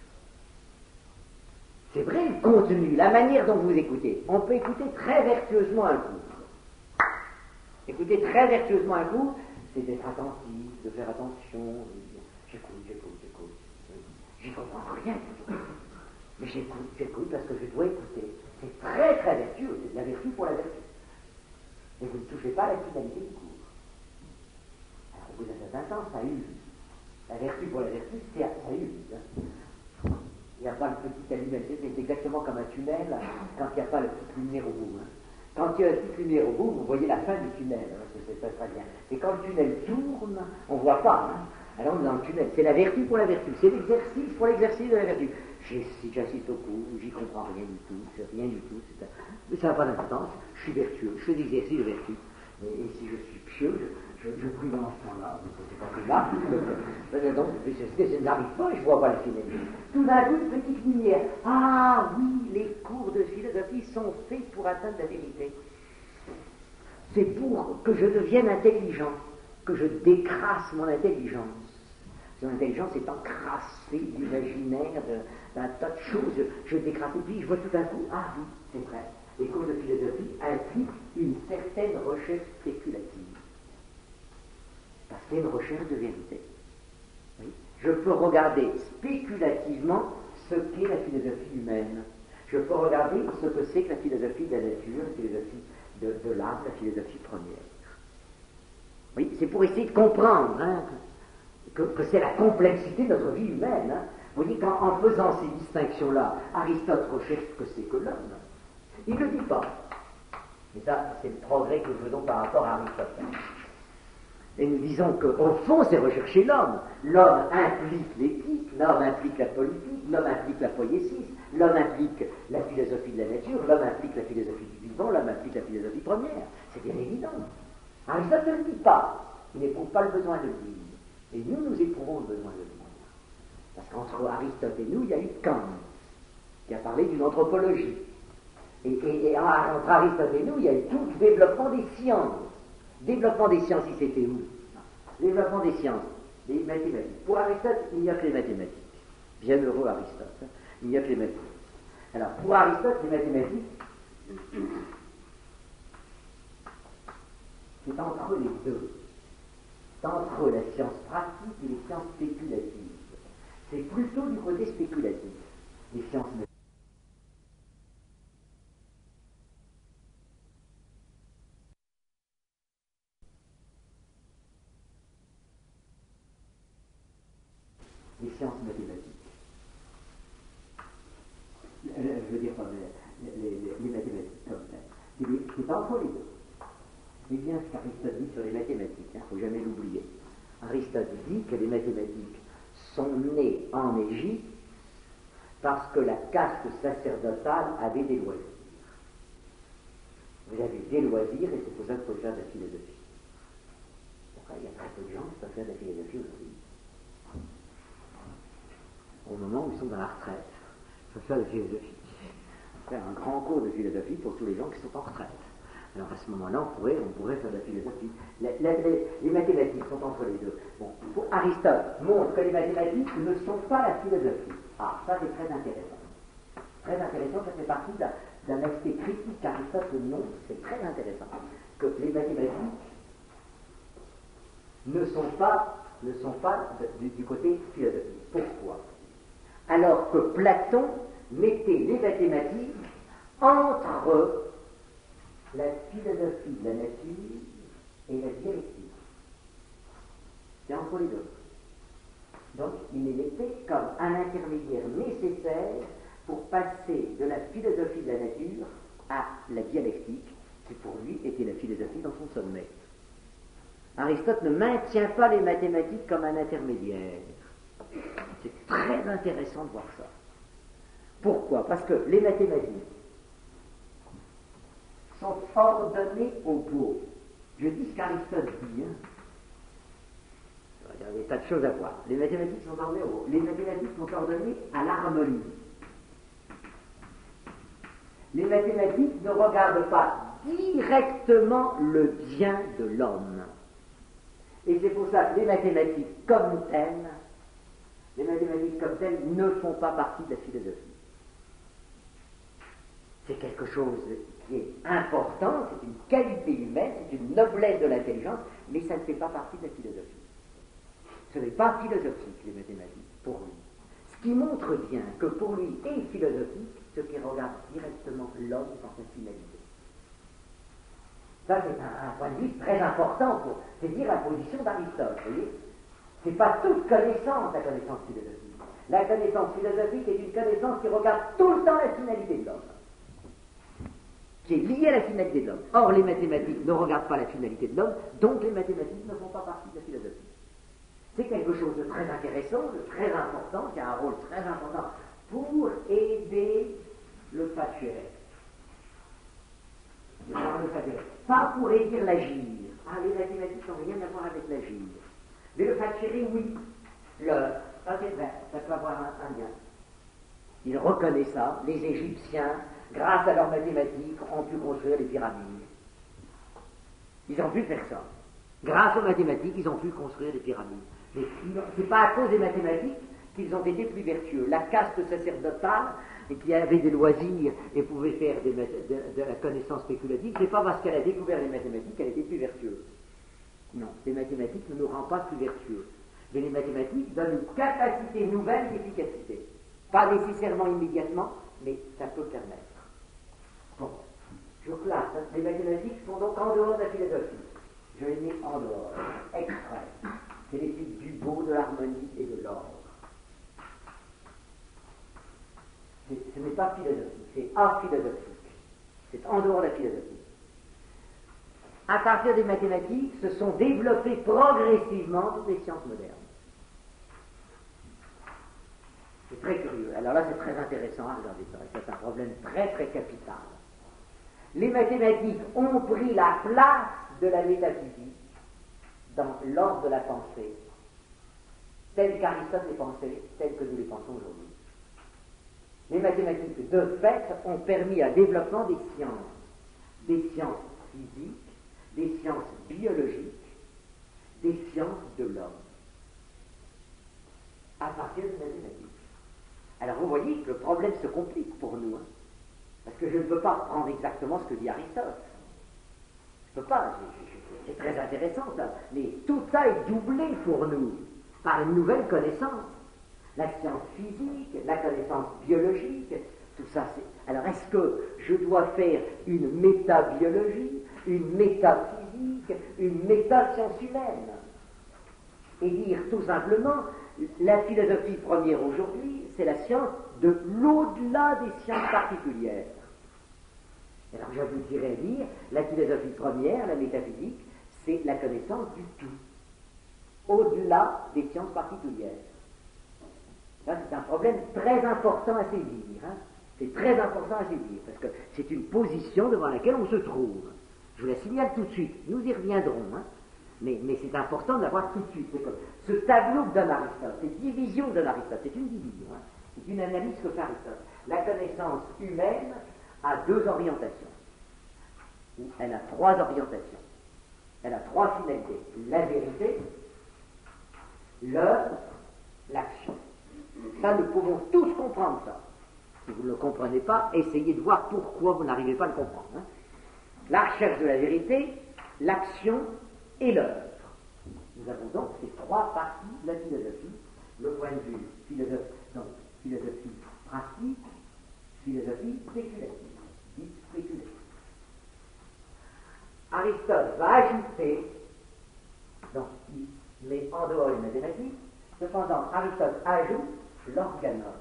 C'est vrai, le contenu, la manière dont vous écoutez. On peut écouter très vertueusement un cours. Écouter très vertueusement un cours, c'est d'être attentif, de faire attention. J'écoute. J'y comprends rien du tout. Mais j'écoute parce que je dois écouter. C'est très très vertueux, c'est de la vertu pour la vertu. Et vous ne touchez pas à la finalité du cours. Alors au bout d'un certain temps, ça use. La vertu pour la vertu, ça use. Il n'y a pas le petit allumette, c'est exactement comme un tunnel quand il n'y a pas le petit lumière au bout. Quand il y a la petite lumière au bout, vous voyez la fin du tunnel, c'est très bien. Et quand le tunnel tourne, on ne voit pas. Alors on est dans le tunnel. C'est la vertu pour la vertu, c'est l'exercice pour l'exercice de la vertu. J'assiste au cours, j'y comprends rien du tout, mais ça n'a pas d'importance, je suis vertueux, je fais des exercices de vertu. Et si je suis pieux, je prie dans ce temps-là, c'est pas plus mal. Donc, je n'arrive pas et je ne vois pas la finalité. Tout d'un coup, une petite lumière. Ah oui, les cours de philosophie sont faits pour atteindre la vérité. C'est pour que je devienne intelligent, que je décrasse mon intelligence. Mon intelligence est encrassée d'imaginaire, d'un tas de choses. Je décrasse et puis je vois tout d'un coup, ah oui, c'est vrai. Les cours de philosophie impliquent une certaine recherche spéculative. Parce qu'il y a une recherche de vérité. Oui. Je peux regarder spéculativement ce qu'est la philosophie humaine. Je peux regarder ce que c'est que la philosophie de la nature, la philosophie de l'âme, la philosophie première. Oui, c'est pour essayer de comprendre que c'est la complexité de notre vie humaine. Vous voyez qu'en faisant ces distinctions-là, Aristote recherche ce que c'est que l'homme. Il ne le dit pas. Mais ça, c'est le progrès que nous faisons par rapport à Aristote. Et nous disons qu'au fond, c'est rechercher l'homme. L'homme implique l'éthique, l'homme implique la politique, l'homme implique la poésie, l'homme implique la philosophie de la nature, l'homme implique la philosophie du vivant, l'homme implique la philosophie première. C'est bien évident. Aristote ne le dit pas. Il n'éprouve pas le besoin de le dire. Et nous éprouvons le besoin de le dire. Parce qu'entre Aristote et nous, il y a eu Kant, qui a parlé d'une anthropologie. Et entre Aristote et nous, il y a eu tout le développement des sciences. Développement des sciences, il c'était où? Développement des sciences, des mathématiques. Pour Aristote, il n'y a que les mathématiques. Bienheureux Aristote, il n'y a que les mathématiques. Alors, pour Aristote, les mathématiques, c'est entre les deux. C'est entre la science pratique et les sciences spéculatives. C'est plutôt du côté spéculatif, les sciences mathématiques. Les sciences mathématiques. Je veux dire, les mathématiques comme C'est entre les deux. C'est bien ce qu'Aristote dit sur les mathématiques, il ne faut jamais l'oublier. Aristote dit que les mathématiques sont nées en Égypte parce que la caste sacerdotale avait des loisirs. Vous avez des loisirs et c'est pour ça qu'il faut faire de la philosophie. Après, il y a très peu de gens qui peuvent faire de la philosophie aujourd'hui. Au moment où ils sont dans la retraite, il faut faire de la philosophie. Faire un grand cours de philosophie pour tous les gens qui sont en retraite. Alors à ce moment-là, on pourrait faire de la philosophie. Les mathématiques sont entre les deux. Bon, Aristote montre que les mathématiques ne sont pas la philosophie. Ah, ça c'est très intéressant. Très intéressant, ça fait partie d'un aspect critique qu'Aristote montre, c'est très intéressant, que les mathématiques ne sont pas du côté philosophique. Pourquoi? Alors que Platon mettait les mathématiques entre la philosophie de la nature et la dialectique. C'est entre les deux. Donc il les mettait comme un intermédiaire nécessaire pour passer de la philosophie de la nature à la dialectique, qui pour lui était la philosophie dans son sommet. Aristote ne maintient pas les mathématiques comme un intermédiaire. C'est très intéressant de voir ça. Pourquoi? Parce que les mathématiques sont ordonnées au beau. Je dis ce qu'Aristote dit. Il y a des tas de choses à voir. Les mathématiques sont ordonnées au beau. Les mathématiques sont ordonnées à l'harmonie. Les mathématiques ne regardent pas directement le bien de l'homme. Et c'est pour ça que les mathématiques comme telles ne font pas partie de la philosophie. C'est quelque chose qui est important, c'est une qualité humaine, c'est une noblesse de l'intelligence, mais ça ne fait pas partie de la philosophie. Ce n'est pas philosophique, les mathématiques, pour lui. Ce qui montre bien que pour lui est philosophique, ce qui regarde directement l'homme dans sa finalité. Ça, c'est un point de vue très important pour saisir la position d'Aristote, vous voyez. C'est pas toute connaissance, la connaissance philosophique. La connaissance philosophique est une connaissance qui regarde tout le temps la finalité de l'homme, qui est liée à la finalité de l'homme. Or, les mathématiques ne regardent pas la finalité de l'homme, donc les mathématiques ne font pas partie de la philosophie. C'est quelque chose de très intéressant, de très important, qui a un rôle très important pour aider le factuel. Pas pour aider l'agir. Ah, les mathématiques n'ont rien à voir avec l'agir. Mais le factuel, oui. Ça c'est vrai, ça peut avoir un lien. Il reconnaît ça. Les Égyptiens, grâce à leurs mathématiques, ont pu construire les pyramides. Ils ont pu faire ça. Grâce aux mathématiques, ils ont pu construire les pyramides. Mais ce n'est pas à cause des mathématiques qu'ils ont été plus vertueux. La caste sacerdotale, qui avait des loisirs et pouvait faire de la connaissance spéculative, ce n'est pas parce qu'elle a découvert les mathématiques qu'elle était plus vertueuse. Non, les mathématiques ne nous rendent pas plus vertueux. Mais les mathématiques donnent une capacité nouvelle d'efficacité. Pas nécessairement immédiatement, mais ça peut permettre. Bon, je classe. Les mathématiques sont donc en dehors de la philosophie. Je les mets en dehors, extrait. C'est l'étude du beau, de l'harmonie et de l'ordre. Ce n'est pas philosophique, c'est aphilosophique. C'est en dehors de la philosophie. À partir des mathématiques, se sont développées progressivement toutes les sciences modernes. C'est très curieux. Alors là, c'est très intéressant à regarder ça. C'est un problème très très capital. Les mathématiques ont pris la place de la métaphysique dans l'ordre de la pensée, tel qu'Aristote les pensait, tel que nous les pensons aujourd'hui. Les mathématiques, de fait, ont permis un développement des sciences physiques, des sciences biologiques, des sciences de l'homme, à partir des mathématiques. Alors vous voyez que le problème se complique pour nous, hein, parce que je ne peux pas reprendre exactement ce que dit Aristote. Je ne peux pas, c'est très intéressant ça, mais tout ça est doublé pour nous par une nouvelle connaissance. La science physique, la connaissance biologique, tout ça c'est... Alors est-ce que je dois faire une métabiologie, une métaphysique, une métascience humaine? Et dire tout simplement, la philosophie première aujourd'hui, c'est la science de l'au-delà des sciences particulières. Alors j'aboudirais à dire, la philosophie première, la métaphysique, c'est la connaissance du tout, au-delà des sciences particulières. Ça, c'est un problème très important à saisir. Hein. C'est très important à saisir, parce que c'est une position devant laquelle on se trouve. Je vous la signale tout de suite, nous y reviendrons, hein. Mais c'est important de l'avoir tout de suite. C'est comme ce tableau que donne Aristote, cette division que donne Aristote, c'est une division, hein. C'est une analyse que fait Aristote. La connaissance humaine a deux orientations. Elle a trois orientations. Elle a trois finalités. La vérité, l'œuvre, l'action. Ça, nous pouvons tous comprendre ça. Si vous ne le comprenez pas, essayez de voir pourquoi vous n'arrivez pas à le comprendre. Hein. La recherche de la vérité, l'action et l'œuvre. Nous avons donc ces trois parties de la philosophie. Le point de vue philosophie pratique, philosophie spéculative, dite spéculative. Aristote va ajouter, donc il met en dehors les mathématiques, cependant Aristote ajoute l'organon.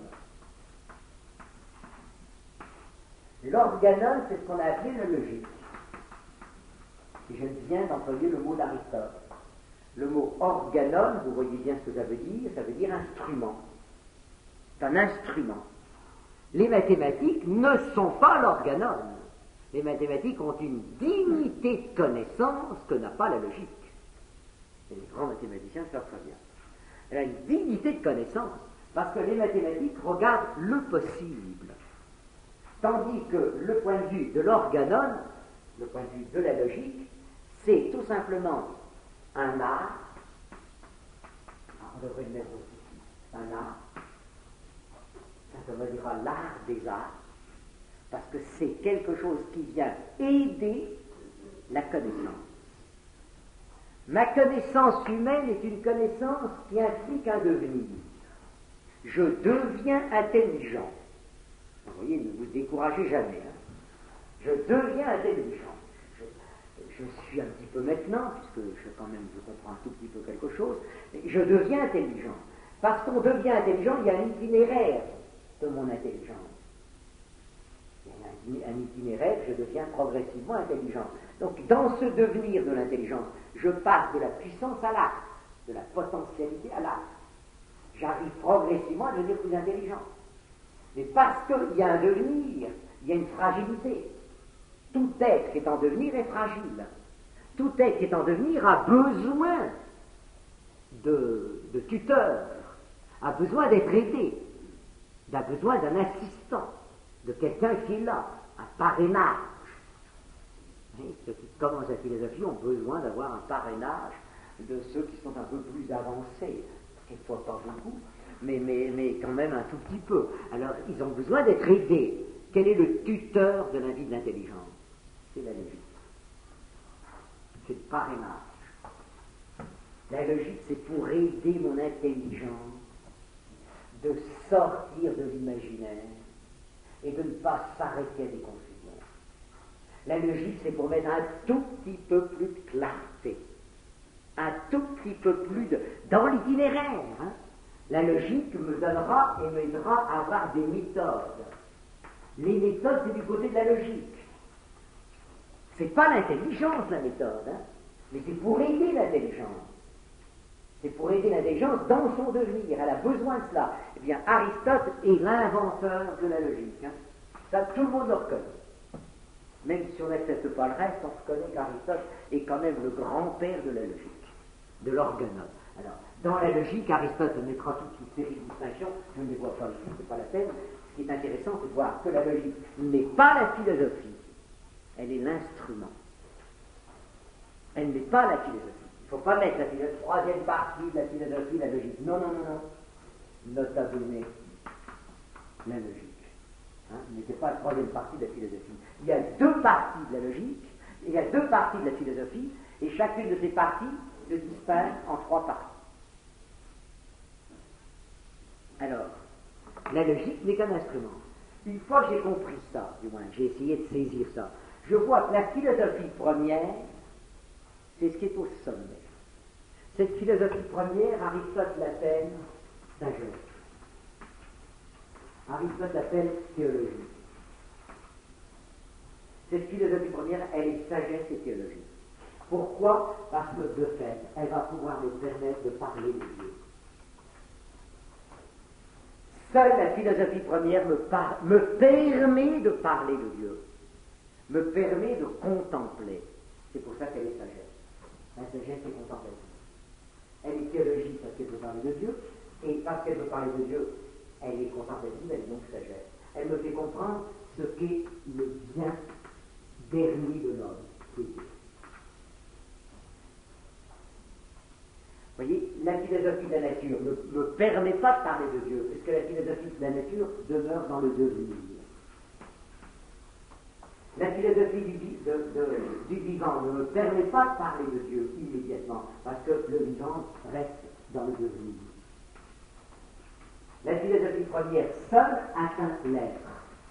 L'organon, c'est ce qu'on a appelé la logique. Et je viens d'employer le mot d'Aristote. Le mot organon, vous voyez bien ce que ça veut dire instrument. C'est un instrument. Les mathématiques ne sont pas l'organon. Les mathématiques ont une dignité de connaissance que n'a pas la logique. Et les grands mathématiciens savent très bien. Elle a une dignité de connaissance, parce que les mathématiques regardent le possible. Tandis que le point de vue de l'organon, le point de vue de la logique, c'est tout simplement un art. On devrait le mettre aussi. Un art. Ça me dira l'art des arts, parce que c'est quelque chose qui vient aider la connaissance. Ma connaissance humaine est une connaissance qui implique un devenir. Je deviens intelligent. Vous voyez, ne vous découragez jamais. Hein. Je deviens intelligent. Je suis un petit peu maintenant, puisque je comprends un tout petit peu quelque chose, mais je deviens intelligent. Parce qu'on devient intelligent, il y a un itinéraire de mon intelligence. Il y a un itinéraire, je deviens progressivement intelligent. Donc, dans ce devenir de l'intelligence, je passe de la puissance à l'acte, de la potentialité à l'acte. J'arrive progressivement à devenir plus intelligent. Mais parce qu'il y a un devenir, il y a une fragilité. Tout être qui est en devenir est fragile. Tout être qui est en devenir a besoin de tuteur, a besoin d'être aidé, a besoin d'un assistant, de quelqu'un qui est là, un parrainage. Ceux qui commencent la philosophie ont besoin d'avoir un parrainage de ceux qui sont un peu plus avancés, quelquefois pas beaucoup, mais quand même un tout petit peu. Alors, ils ont besoin d'être aidés. Quel est le tuteur de la vie de l'intelligence? C'est la logique. C'est le parrainage. La logique, c'est pour aider mon intelligence de sortir de l'imaginaire et de ne pas s'arrêter à des confusions. La logique, c'est pour mettre un tout petit peu plus de clarté, un tout petit peu plus dans l'itinéraire. Hein. La logique me donnera et m'aidera à avoir des méthodes. Les méthodes, c'est du côté de la logique. C'est pas l'intelligence, la méthode, hein, mais c'est pour aider l'intelligence. C'est pour aider l'intelligence dans son devenir. Elle a besoin de cela. Eh bien, Aristote est l'inventeur de la logique. Hein. Ça, tout le monde le reconnaît. Même si on n'accepte pas le reste, on reconnaît qu'Aristote est quand même le grand-père de la logique, de l'organon. Alors, dans la logique, Aristote mettra toute une série de distinctions. Je ne les vois pas ici, c'est pas la peine. Ce qui est intéressant, c'est de voir que la logique n'est pas la philosophie. Elle est l'instrument. Elle n'est pas la philosophie. Il ne faut pas mettre la troisième partie de la philosophie, la logique. Non, non, non, non. Nota bene, la logique. Hein, n'était pas la troisième partie de la philosophie. Il y a deux parties de la logique, il y a deux parties de la philosophie, et chacune de ces parties se distingue en trois parties. Alors, la logique n'est qu'un instrument. Une fois que j'ai compris ça, du moins, j'ai essayé de saisir ça, je vois que la philosophie première, c'est ce qui est au sommet. Cette philosophie première, Aristote l'appelle sagesse. Aristote l'appelle théologie. Cette philosophie première, elle est sagesse et théologie. Pourquoi? Parce que de fait, elle va pouvoir me permettre de parler de Dieu. Seule la philosophie première me permet de parler de Dieu, me permet de contempler. C'est pour ça qu'elle est sagesse. La sagesse est contemplative. Elle est théologie parce qu'elle peut parler de Dieu, et parce qu'elle peut parler de Dieu, elle est contemplative, elle est donc sagesse. Elle me fait comprendre ce qu'est le bien dernier de l'homme, qui est Dieu. Vous voyez, la philosophie de la nature ne me permet pas de parler de Dieu, puisque la philosophie de la nature demeure dans le devenir. La philosophie du vivant ne me permet pas de parler de Dieu immédiatement, parce que le vivant reste dans le devenir. La philosophie première seule atteint l'être.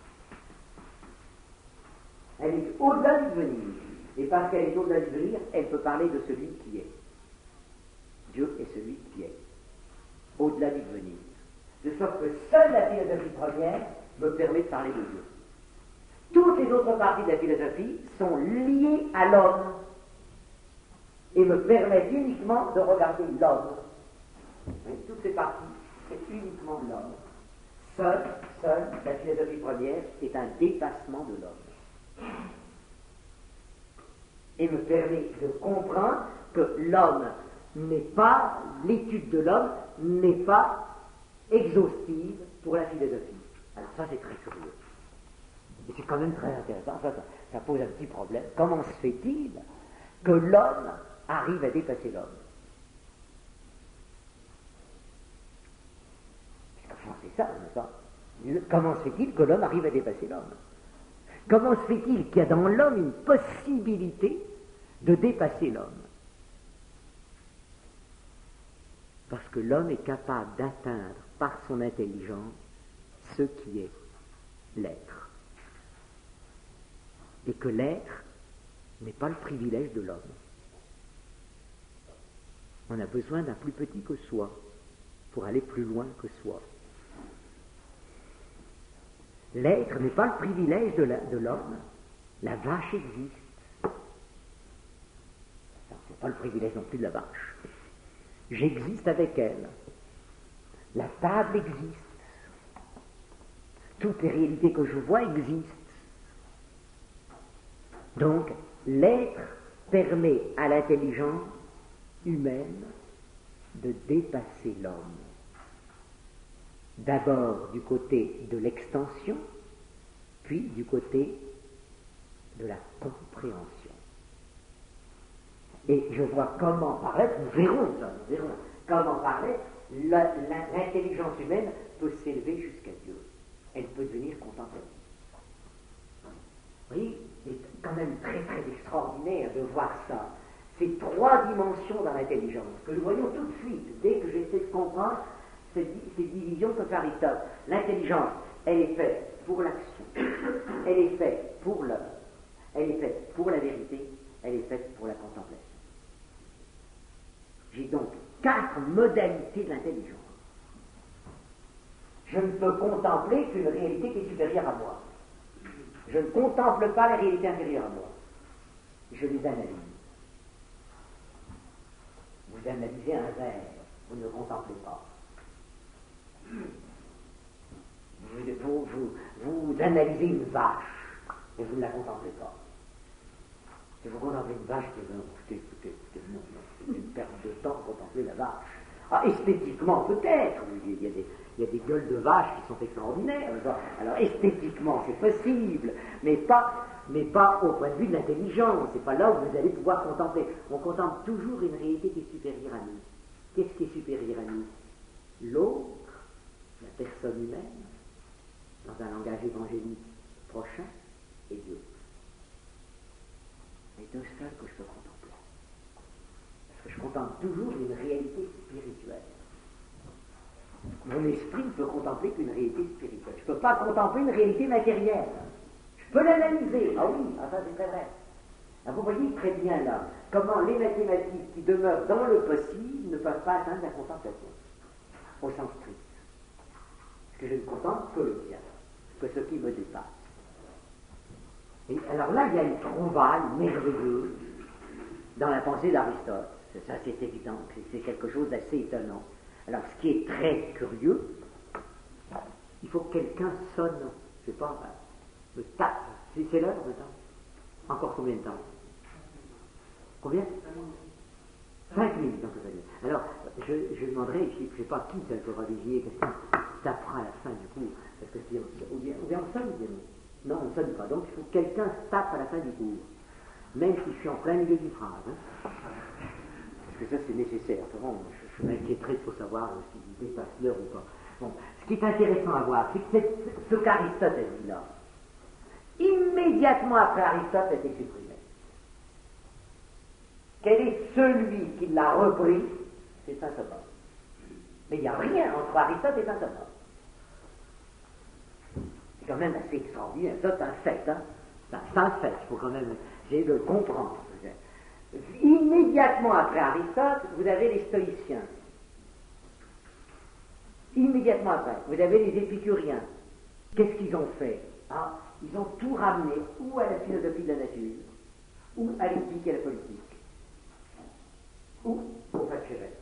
Elle est au-delà du devenir. Et parce qu'elle est au-delà du devenir, elle peut parler de celui qui est. Dieu est celui qui est. Au-delà du devenir. De sorte que seule la philosophie première me permet de parler de Dieu. Toutes les autres parties de la philosophie sont liées à l'homme et me permettent uniquement de regarder l'homme. Toutes ces parties, c'est uniquement l'homme. Seule la philosophie première est un dépassement de l'homme. Et me permet de comprendre que l'homme n'est pas, l'étude de l'homme n'est pas exhaustive pour la philosophie. Alors ça c'est très curieux. Et c'est quand même très intéressant, ça pose un petit problème. Comment se fait-il que l'homme arrive à dépasser l'homme? Enfin, c'est ça, n'est-ce pas? Comment se fait-il que l'homme arrive à dépasser l'homme? Comment se fait-il qu'il y a dans l'homme une possibilité de dépasser l'homme? Parce que l'homme est capable d'atteindre par son intelligence ce qui est l'être. Et que l'être n'est pas le privilège de l'homme. On a besoin d'un plus petit que soi pour aller plus loin que soi. L'être n'est pas le privilège de l'homme. La vache existe. Ce n'est pas le privilège non plus de la vache. J'existe avec elle. La table existe. Toutes les réalités que je vois existent. Donc, l'être permet à l'intelligence humaine de dépasser l'homme. D'abord du côté de l'extension, puis du côté de la compréhension. Et je vois comment paraître, nous verrons comment paraître, l'intelligence humaine peut s'élever jusqu'à Dieu. Elle peut devenir contemplative. Oui, c'est quand même très très extraordinaire de voir ça. Ces trois dimensions dans l'intelligence, que nous voyons tout de suite, dès que j'essaie de comprendre ces divisions comme par Aristote. L'intelligence, elle est faite pour l'action, elle est faite pour l'homme, elle est faite pour la vérité, elle est faite pour la contemplation. J'ai donc 4 modalités de l'intelligence. Je ne peux contempler qu'une réalité qui est supérieure à moi. Je ne contemple pas les réalités inférieures à moi. Je les analyse. Vous analysez un verre, vous ne le contemplez pas. Vous analysez une vache, et vous ne la contemplez pas. Si vous contemplez une vache, écoutez, non, c'est une perte de temps de contempler la vache. Ah, esthétiquement, peut-être, il y a des gueules de vaches qui sont extraordinaires. Alors, esthétiquement, c'est possible, mais pas au point de vue de l'intelligence. C'est pas là où vous allez pouvoir contempler. On contemple toujours une réalité qui est supérieure à nous. Qu'est-ce qui est supérieur à nous? L'autre, la personne humaine, dans un langage évangélique prochain, et Dieu. Les deux seuls que je peux contempler. Parce que je contemple toujours une réalité spirituelle. Mon esprit ne peut contempler qu'une réalité spirituelle. Je ne peux pas contempler une réalité matérielle. Je peux l'analyser. Ah oui, ça c'est très vrai. Alors vous voyez très bien là comment les mathématiques qui demeurent dans le possible ne peuvent pas atteindre la contemplation, au sens strict. Parce que je ne contemple que le bien, que ce qui me dépasse. Et alors là, il y a une trouvaille merveilleuse dans la pensée d'Aristote. Ça, c'est évident, c'est quelque chose d'assez étonnant. Alors, ce qui est très curieux, il faut que quelqu'un sonne, je sais pas, me tape. C'est l'heure maintenant. Encore combien de temps? Combien? 5 minutes, donc, alors, je demanderai ici, je ne sais pas qui ça peut religier, qu'est-ce qui tapera à la fin du cours, parce que si ou bien on sonne, ou bien non, on ne sonne pas, donc il faut que quelqu'un tape à la fin du cours, même si je suis en plein milieu d'une phrase, hein. Parce que ça c'est nécessaire, vraiment, je m'inquiéterai pour savoir s'il dépasse l'heure ou pas. Bon, ce qui est intéressant à voir, c'est que ce qu'Aristote a dit là, immédiatement après Aristote a été supprimé. Quel est celui qui l'a repris? C'est saint Thomas. Mais il n'y a rien entre Aristote et saint Thomas. C'est quand même assez extraordinaire. Ça, c'est un fait. Hein? C'est un fait. Il faut quand même essayer de le comprendre. Immédiatement après Aristote, vous avez les stoïciens. Immédiatement après, vous avez les épicuriens. Qu'est-ce qu'ils ont fait? Ils ont tout ramené ou à la philosophie de la nature, ou à l'éthique et à la politique, ou au factuel.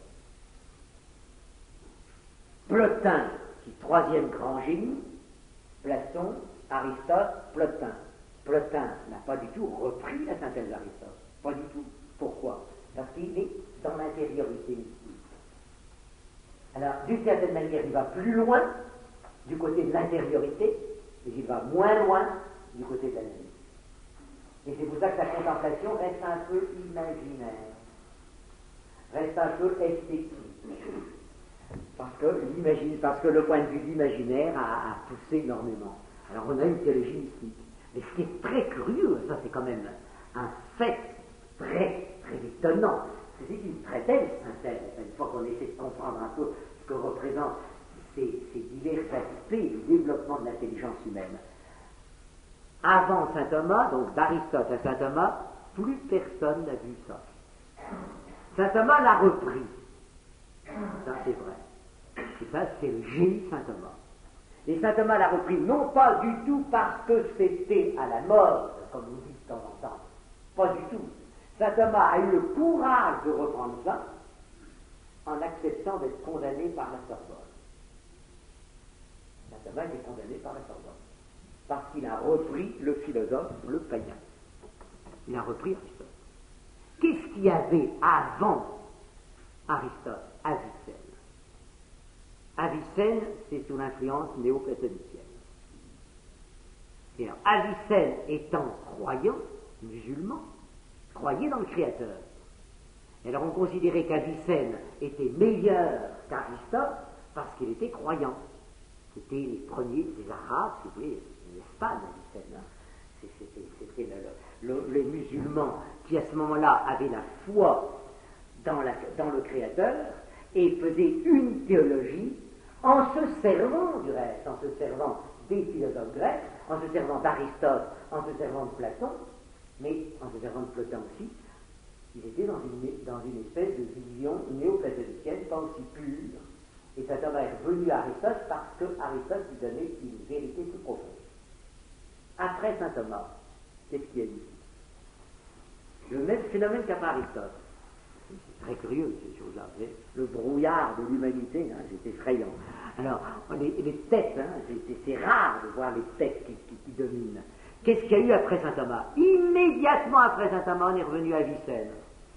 Plotin, qui est troisième grand génie, Platon, Aristote, Plotin. Plotin n'a pas du tout repris la synthèse d'Aristote. Pas du tout. Pourquoi? Parce qu'il est dans l'intériorité mystique. Alors, d'une certaine manière, il va plus loin du côté de l'intériorité, mais il va moins loin du côté de la nature. Et c'est pour ça que sa contemplation reste un peu imaginaire, reste un peu esthétique. Parce que le point de vue d'imaginaire a poussé énormément. Alors on a une théologie mystique. Mais ce qui est très curieux, ça c'est quand même un fait très, très étonnant, c'est une très belle synthèse, une fois qu'on essaie de comprendre un peu ce que représentent ces divers aspects du développement de l'intelligence humaine. Avant saint Thomas, donc d'Aristote à saint Thomas, plus personne n'a vu ça. Saint Thomas l'a repris. Ça c'est vrai. Et ça c'est le génie de saint Thomas. Et saint Thomas l'a repris non pas du tout parce que c'était à la mode, comme on dit de temps en temps. Pas du tout. Saint Thomas a eu le courage de reprendre ça en acceptant d'être condamné par la Sorbonne. Saint Thomas est condamné par la Sorbonne parce qu'il a repris le philosophe, le païen. Il a repris Aristote. Qu'est-ce qu'il y avait avant Aristote? Avicenne. Avicenne, c'est sous l'influence néo-platonicienne. Et alors, Avicenne étant croyant, musulman, croyait dans le Créateur. Et alors on considérait qu'Avicenne était meilleur qu'Aristote parce qu'il était croyant. C'était les premiers des Arabes, si vous voulez, l'Espagne, Avicenne. Hein. C'était les musulmans qui à ce moment-là avaient la foi dans le Créateur et faisaient une théologie en se servant du reste, en se servant des philosophes grecs, en se servant d'Aristote, en se servant de Platon, mais en se servant de Platon aussi. Ils étaient dans une espèce de vision néo-platonicienne, pas aussi pure. Et saint Thomas est revenu à Aristote parce que Aristote lui donnait une vérité plus profonde. Après saint Thomas, qu'est-ce qu'il y a eu? Le même phénomène qu'après Aristote. C'est très curieux ces choses-là. Le brouillard de l'humanité, hein, c'est effrayant. Alors, les têtes, hein, c'est rare de voir les têtes qui dominent. Qu'est-ce qu'il y a eu après saint Thomas? Immédiatement après saint Thomas, on est revenu à Avicenne.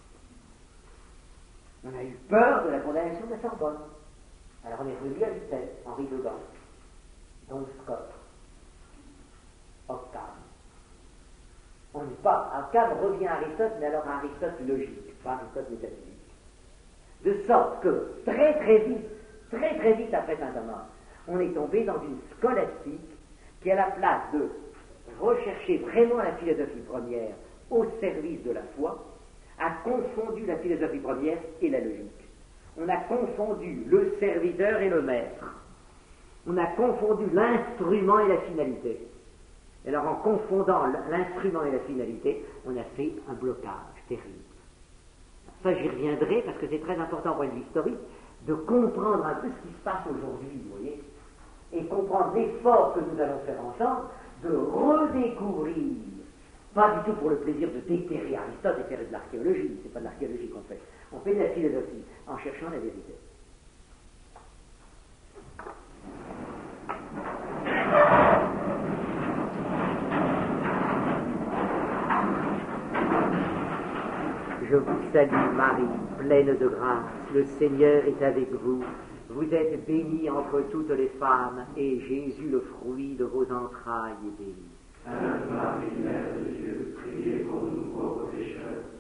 On a eu peur de la condamnation de la Sorbonne. Alors on est revenu à Avicenne, Henri Dodon, Don Scott, Occam. On n'est pas, Occam revient à Aristote, mais alors à Aristote logique, pas Aristote métaphysique. De sorte que très vite après saint Thomas, on est tombé dans une scolastique qui, à la place de rechercher vraiment la philosophie première au service de la foi, a confondu la philosophie première et la logique. On a confondu le serviteur et le maître. On a confondu l'instrument et la finalité. Et alors en confondant l'instrument et la finalité, on a fait un blocage terrible. Ça j'y reviendrai parce que c'est très important au point de vue historique de comprendre un peu ce qui se passe aujourd'hui, vous voyez, et comprendre l'effort que nous allons faire ensemble de redécouvrir Pas du tout pour le plaisir de déterrer Aristote et faire de l'archéologie, c'est pas de l'archéologie qu'on fait. On fait de la philosophie en cherchant la vérité. Je vous salue Marie, pleine de grâce, le Seigneur est avec vous. Vous êtes bénie entre toutes les femmes, et Jésus, le fruit de vos entrailles, est béni. Sainte Marie, Mère de Dieu, priez pour nous pauvres pécheurs,